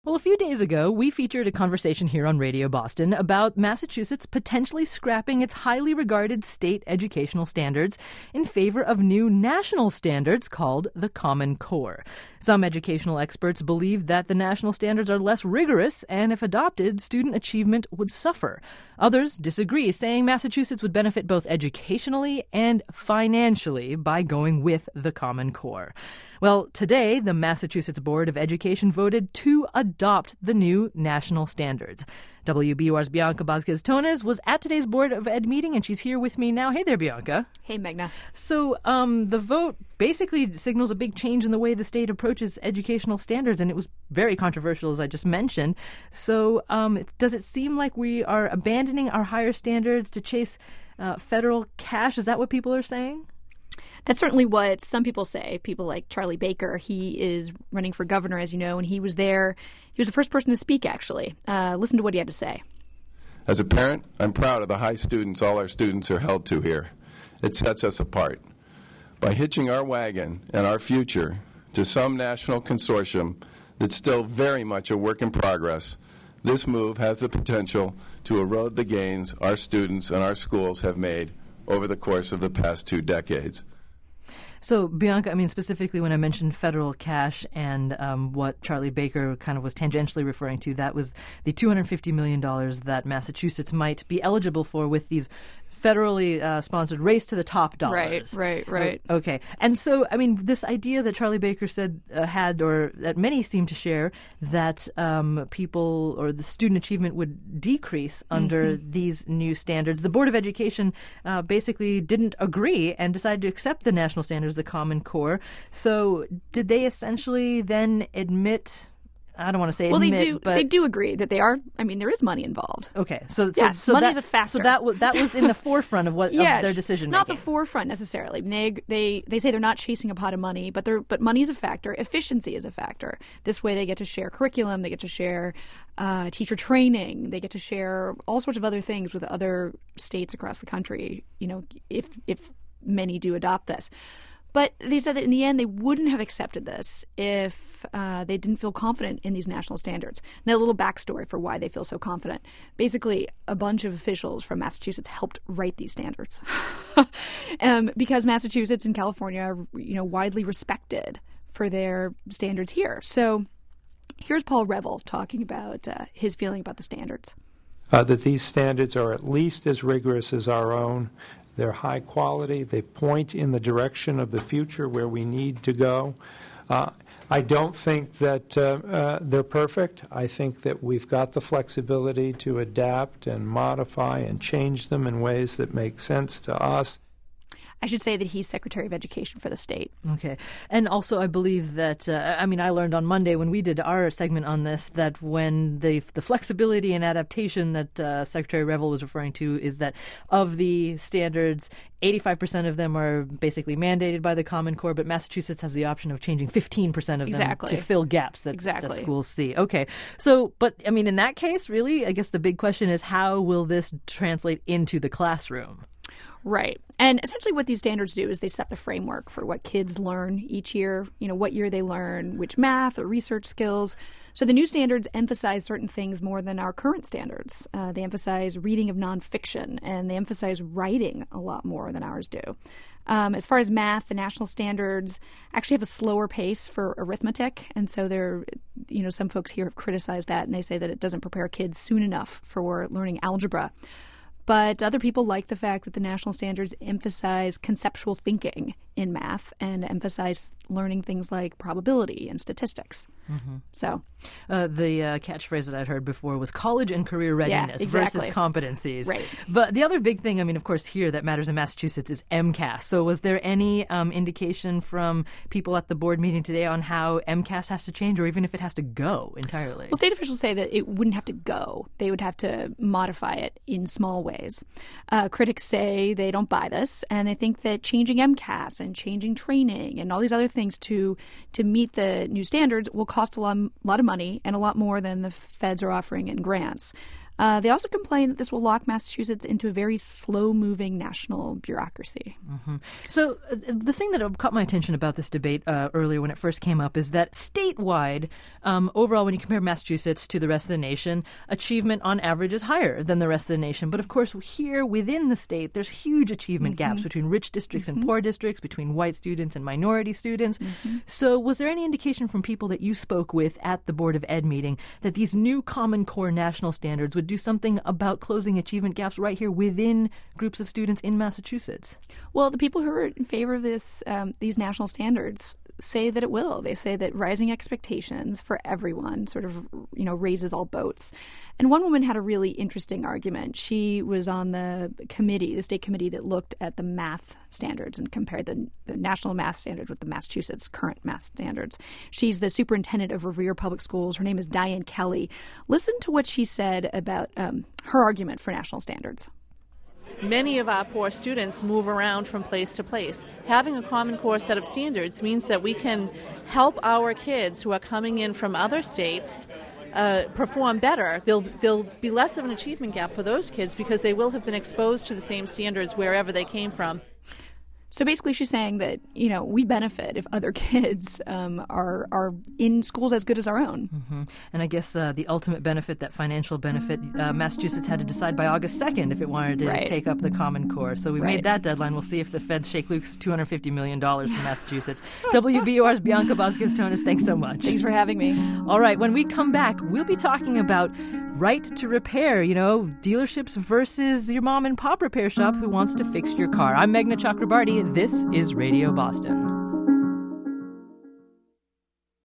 Well, a few days ago, we featured a conversation here on Radio Boston about Massachusetts potentially scrapping its highly regarded state educational standards in favor of new national standards called the Common Core. Some educational experts believe that the national standards are less rigorous, and if adopted, student achievement would suffer. Others disagree, saying Massachusetts would benefit both educationally and financially by going with the Common Core. Well, today, the Massachusetts Board of Education voted to adopt the new national standards. WBUR's Bianca Vazquez-Tones was at today's Board of Ed meeting, and she's here with me now. Hey there, Bianca. Hey, Megna. So the vote basically signals a big change in the way the state approaches educational standards, and it was very controversial, as I just mentioned. So does it seem like we are abandoning our higher standards to chase federal cash? Is that what people are saying? That's certainly what some people say. People like Charlie Baker. He is running for governor, as you know, and he was there. He was the first person to speak, actually. Listen to what he had to say. As a parent, I'm proud of the high students all our students are held to here. It sets us apart. By hitching our wagon and our future to some national consortium that's still very much a work in progress, this move has the potential to erode the gains our students and our schools have made over the course of the past 2 decades. So, Bianca, I mean, specifically when I mentioned federal cash and what Charlie Baker kind of was tangentially referring to, that was the $250 million that Massachusetts might be eligible for with these federally sponsored race to the top dollars. Right. Okay. And so, I mean, this idea that Charlie Baker said had, or that many seem to share, that people or the student achievement would decrease under these new standards. The Board of Education basically didn't agree and decided to accept the national standards, the Common Core. So did they essentially then admit... I don't want to say admit, but they do agree that they are. I mean, there is money involved. Okay, so money is a factor. So that was in the forefront of what of their decision making. Not the forefront necessarily. They say they're not chasing a pot of money, but money is a factor. Efficiency is a factor. This way, they get to share curriculum, they get to share teacher training, they get to share all sorts of other things with other states across the country. You know, if many do adopt this. But they said that in the end, they wouldn't have accepted this if they didn't feel confident in these national standards. Now, a little backstory for why they feel so confident. Basically, a bunch of officials from Massachusetts helped write these standards because Massachusetts and California are, widely respected for their standards here. So here's Paul Reville talking about his feeling about the standards. That these standards are at least as rigorous as our own. They're high quality. They point in the direction of the future where we need to go. I don't think that they're perfect. I think that we've got the flexibility to adapt and modify and change them in ways that make sense to us. I should say that he's Secretary of Education for the state. Okay. And also I believe that, I learned on Monday when we did our segment on this that when the flexibility and adaptation that Secretary Reville was referring to is that of the standards, 85% of them are basically mandated by the Common Core, but Massachusetts has the option of changing 15% of them to fill gaps that schools see. Okay. So, but in that case, really, I guess the big question is how will this translate into the classroom? Right. And essentially what these standards do is they set the framework for what kids learn each year, what year they learn, which math or research skills. So the new standards emphasize certain things more than our current standards. They emphasize reading of nonfiction, and they emphasize writing a lot more than ours do. As far as math, the national standards actually have a slower pace for arithmetic. And so some folks here have criticized that, and they say that it doesn't prepare kids soon enough for learning algebra. But other people like the fact that the national standards emphasize conceptual thinking in math and emphasize learning things like probability and statistics. Mm-hmm. So the catchphrase that I'd heard before was college and career readiness versus competencies. Right. But the other big thing, of course, here that matters in Massachusetts is MCAS. So was there any indication from people at the board meeting today on how MCAS has to change or even if it has to go entirely? Well, state officials say that it wouldn't have to go. They would have to modify it in small ways. Critics say they don't buy this, and they think that changing MCAS and changing training and all these other things to meet the new standards will cost a lot of money and a lot more than the feds are offering in grants. They also complain that this will lock Massachusetts into a very slow-moving national bureaucracy. Mm-hmm. So the thing that caught my attention about this debate earlier when it first came up is that statewide, overall, when you compare Massachusetts to the rest of the nation, achievement on average is higher than the rest of the nation. But of course, here within the state, there's huge achievement gaps between rich districts and poor districts, between white students and minority students. So was there any indication from people that you spoke with at the Board of Ed meeting that these new Common Core national standards would do something about closing achievement gaps right here within groups of students in Massachusetts? Well, the people who are in favor of these national standards say that it will. They say that rising expectations for everyone sort of, raises all boats. And one woman had a really interesting argument. She was on the state committee that looked at the math standards and compared the national math standards with the Massachusetts current math standards. She's the superintendent of Revere Public Schools. Her name is Diane Kelly. Listen to what she said about her argument for national standards. Many of our poor students move around from place to place. Having a Common Core set of standards means that we can help our kids who are coming in from other states perform better. There'll be less of an achievement gap for those kids because they will have been exposed to the same standards wherever they came from. So basically she's saying that, we benefit if other kids are in schools as good as our own. Mm-hmm. And I guess the ultimate benefit, that financial benefit, Massachusetts had to decide by August 2nd if it wanted to take up the Common Core. So we've made that deadline. We'll see if the feds shake loose $250 million from Massachusetts. WBUR's Bianca Vazquez-Tonis, thanks so much. Thanks for having me. All right, when we come back, we'll be talking about right to repair, dealerships versus your mom and pop repair shop who wants to fix your car. I'm Meghna Chakrabarty. This is Radio Boston.